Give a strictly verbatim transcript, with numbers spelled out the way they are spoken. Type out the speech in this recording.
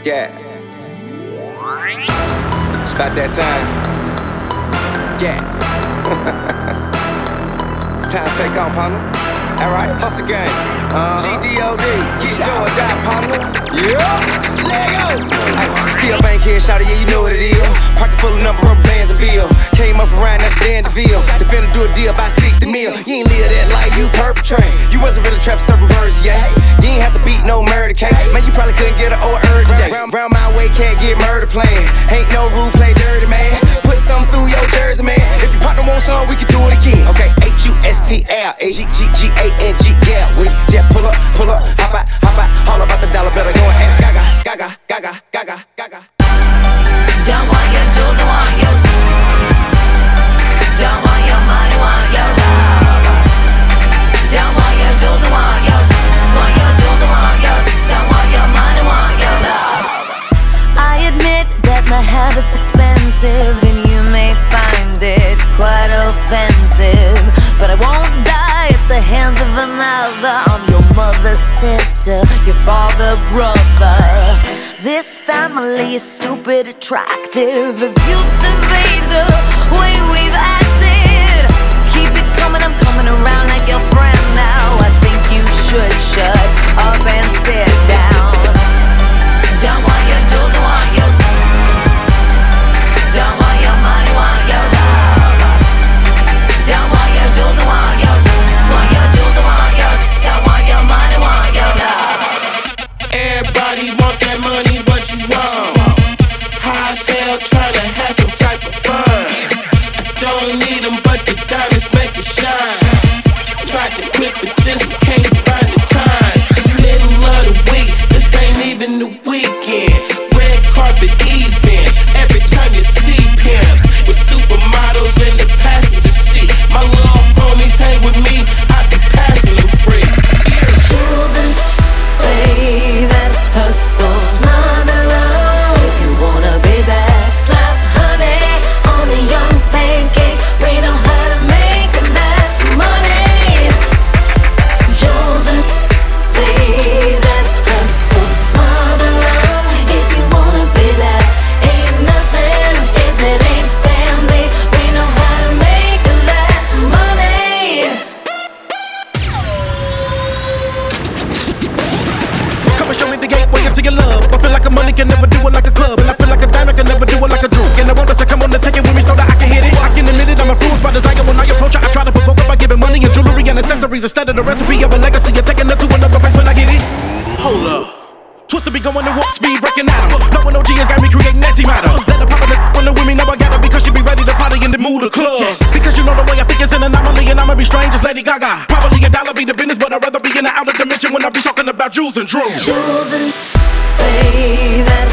Yeah. It's about that time. Yeah. Time to take on, partner. Alright, hustle gang. Uh-huh. G D O D, get do or die, partner. Yeah. Lego. Ay, still bank here, shawty, yeah, you know what it is. Pocket full of number rubber bands and bill. Came up around, that's the Danville. They finna do a deal about sixty mil. You ain't live that life, you perpetrate. You wasn't really trapping certain birds, yeah. You ain't have to beat no murder case. Man, you probably couldn't get an old earth today. Round, round my way, can't get murder playing. Ain't no rule, play dirty, man. Put something through your jersey, man. If your partner wants some, we can do it again. Okay, H U S T L A G G G A N G, yeah. We just pull up, pull up, hop out, hop out. All about the dollar, better go and ask Gaga, Gaga, Gaga, Gaga, Gaga. Don't want your jewels, don't want your. Don't want your money, want your love. Don't want your jewels, don't want your. Want your jewels, don't want your. Don't want your money, want your love. I admit that my habit's expensive, and you may find it quite offensive, but I won't die at the hands of another. I'm your mother's sister, your father, brother. This family is stupid attractive. If you've surveyed the way we've acted, keep it coming, I'm coming around like your friend now. I think you should shut up and sit down. Don't want your jewels, don't want your. Don't want your money, want your love. Don't want your jewels, don't want your. Want your jewels, don't want your. Don't want your money, want your love. Everybody want that money, what you want? High sale, tryna have some type of fun. I don't need them, but the diamonds make it shine. Tried to quit, but just can't find the times. Middle of the week, this ain't even the weekend. Red carpet events, every time you see pimps with supermodels in the passenger seat. My little homies hang with me, I be passing them free. Jewels and baby, hustle, smother on. If you wanna be bad, slap honey on a young pancake. We know how to make that money. Jewels and baby, hustle, smother on. If you wanna be bad, ain't nothing if it ain't family. We know how to make that money. Come and show me the gateway into your love. I feel like a money can never do it like a club, and I feel like a diamond can never do it like a droop. And I want us to come on and take it with me so that I can hit it. I can admit it, I'm influenced by desire. When I approach her, I try to provoke her by giving money and jewelry and accessories instead of the recipe of a legacy. You're taking it to another place when I get it. Hold up. Twister be going to warp speed, breaking atoms. Knowing O G has got me creating antimatter. Let her pop in the when the women know I got her because she be ready to party in the mood of club. Yes. Because you know the way I think is an anomaly, and I'ma be strange as Lady Gaga. Probably a dollar be the business, but I'd rather be in the outer dimension when I be talking about jewels and dreams. Jewels and baby.